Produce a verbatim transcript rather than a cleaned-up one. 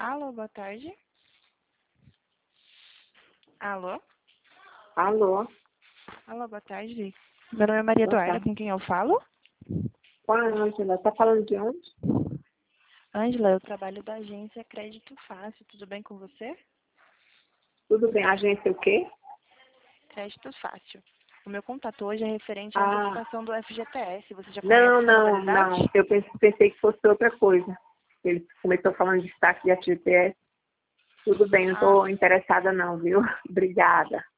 Alô, boa tarde. Alô? Alô, Alô, boa tarde. Meu nome é Maria boa Eduarda, tarde. com quem eu falo? Com a Ângela, tá falando de onde? Ângela, eu trabalho da agência Crédito Fácil. Tudo bem com você? Tudo bem, agência o quê? Crédito Fácil. O meu contato hoje é referente à Ah, antecipação do F G T S. Você já conhece não, essa não, modalidade? não. Eu pensei, pensei que fosse outra coisa. Ele começou falando de destaque de F G T S. Tudo bem, não Ah, estou interessada não, viu? Obrigada.